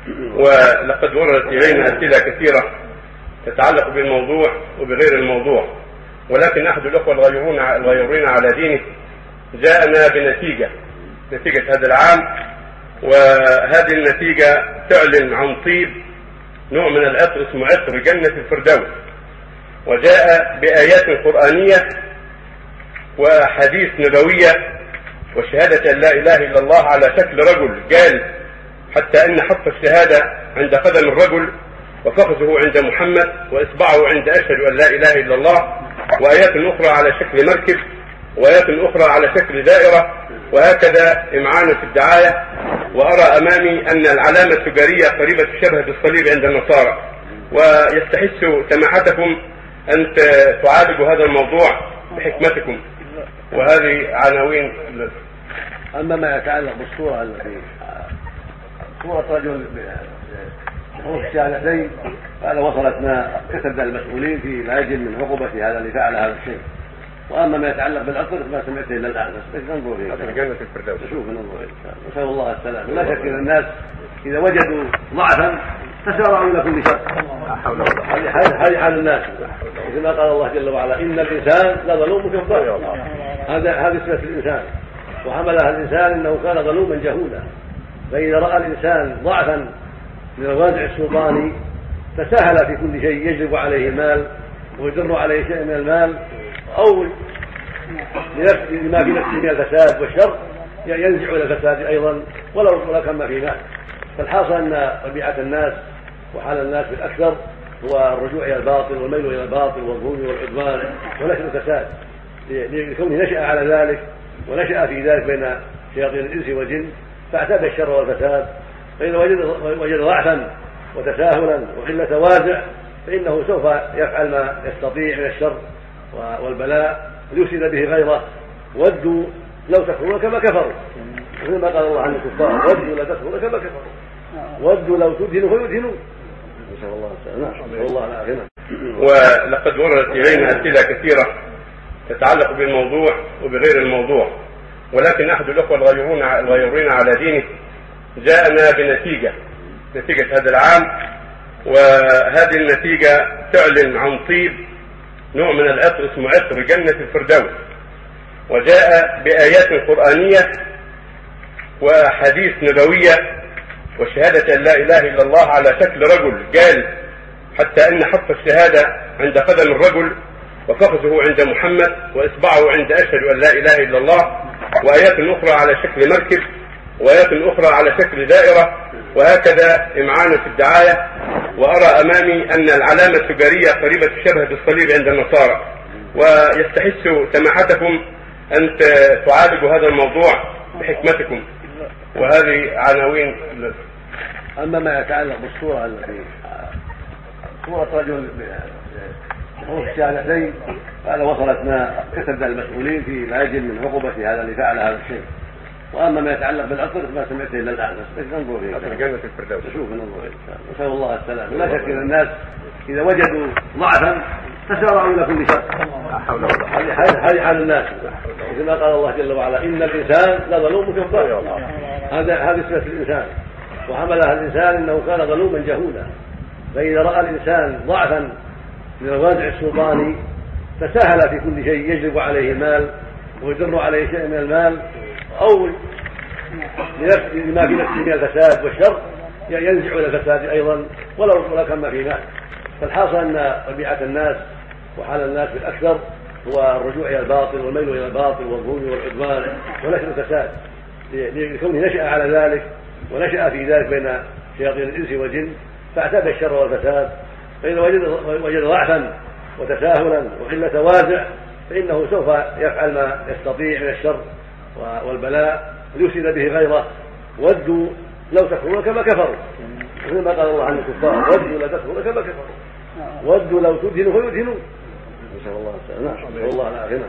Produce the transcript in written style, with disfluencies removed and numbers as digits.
ولقد وردت إلينا أسئلة كثيرة تتعلق بالموضوع وبغير الموضوع، ولكن أحد الأخوة الغيورين على دينه جاءنا نتيجة هذا العام، وهذه النتيجة تعلن عن طيب نوع من العطر اسمه عطر جنة الفردوس، وجاء بآيات قرآنية وحديث نبوية وشهادة أن لا إله إلا الله على شكل رجل قال، حتى أن حط الشهادة عند قدم الرجل وفخذه عند محمد وإصبعه عند أشهد أن لا إله إلا الله، وآيات أخرى على شكل مركب، وآيات أخرى على شكل دائرة، وهكذا إمعانا في الدعاية. وأرى أمامي أن العلامة التجارية قريبة الشبه بالصليب عند النصارى، ويستحث سماحتكم أن تعالجوا هذا الموضوع بحكمتكم. وهذه عناوين. أما ما يتعلق بالصورة التي صورة رجل بحروف الشهادتين، فهذا وصلتنا كتبنا المسؤولين في العجل من عقوبة هذا اللي فعل هذا الشيء. واما ما يتعلق بالعطر ما سمعت الا الان، بس ننظر فيه جنة الفردوس، نشوف ننظر فيه، نسال الله السلامه. لا شك ان الناس اذا وجدوا ضعفا تسارعوا الى كل شر. هذه حال الناس، كما قال الله جل وعلا ان الانسان لظلوم كفار. هذه صفه الانسان، وحملها الانسان انه كان ظلوما جهولا. فاذا راى الانسان ضعفا من الوازع السلطاني تساهل في كل شيء، يجلب عليه المال ويدر عليه شيء من المال، أو لما في نفسه من الفساد والشر ينزع إلى الفساد أيضا ولو كان في مال. فالحاصل أن طبيعة الناس وحال الناس بالأكثر هو الرجوع إلى الباطل والميل إلى الباطل والظلم والعدوان ونشر الفساد، لكونه نشأ على ذلك ونشأ في ذلك بين شياطين الإنس والجن، فاعتاد الشر والفساد. فإذا وجد ضعفا وتساهلا وقلة وازع فإنه سوف يفعل ما يستطيع من الشر والبلاء ليفسد به غيره. ودوا لو تكفرون كما كفروا، مثل ما قال الله عن الكفار ودوا لا تكفرون كما كفروا، ودوا لو تدهنوا فيدهنون. نسأل الله السلامة، نسأل الله العافية. ولقد وردت إلينا أسئلة كثيرة تتعلق بالموضوع وبغير الموضوع، ولكن أحد الأخوة الغيورين على دينه جاءنا نتيجة هذا العام، وهذه النتيجة تعلن عن طيب نوع من العطر اسمه عطر جنة الفردوس، وجاء بآيات قرآنية وحديث نبوية وشهادة أن لا إله إلا الله على شكل رجل قال، حتى أن حط الشهادة عند قدم الرجل وفخذه عند محمد وإصبعه عند أشهد أن لا إله إلا الله، وآيات أخرى على شكل مركب، وآيات أخرى على شكل دائرة، وهكذا إمعانا في الدعاية. وأرى أمامي أن العلامة التجارية قريبة الشبه بالصليب عند النصارى، ويستحث سماحتكم أن تعالجوا هذا الموضوع بحكمتكم. وهذه عناوين. أما ما يتعلق بالصورة التي صورة رجل بحروف الشهادتين، فهذا وصلتنا كتبنا المسؤولين في العجل من عقوبة هذا اللي فعل هذا الشيء. واما ما يتعلق بالعطر ما سمعت الا الان، بس ننظر فيه جنة الفردوس، نشوف ننظر فيه، نسال الله السلامه. لا شك ان الناس اذا وجدوا ضعفا تسارعوا الى كل شر. هذه حال الناس، كما قال الله جل وعلا ان الانسان لظلوم كفار. هذه صفه الانسان، وحملها الانسان انه كان ظلوما جهولا. فاذا راى الانسان ضعفا من الوازع السلطاني تساهل في كل شيء، يجلب عليه المال ويدر عليه شيء من المال، أو لما في نفسه من الفساد والشر ينزع إلى الفساد أيضا ولو كان في مال. فالحاصل أن طبيعة الناس وحال الناس بالأكثر هو الرجوع إلى الباطل والميل إلى الباطل والظلم والعدوان ونشر الفساد، لكونه نشأ على ذلك ونشأ في ذلك بين شياطين الإنس والجن، فاعتاد الشر والفساد. فإذا وجد ضعفا وتساهلا وقلة وازع فإنه سوف يفعل ما يستطيع من الشر والبلاء ليفسد به غيره. ودوا لو تكفرون كما كفروا، مثل ما قال الله عن الكفار ودوا لا تكفرون كما كفروا، ودوا لو تدهنوا فيدهنون. نسأل الله السلامة، نسأل الله العافية.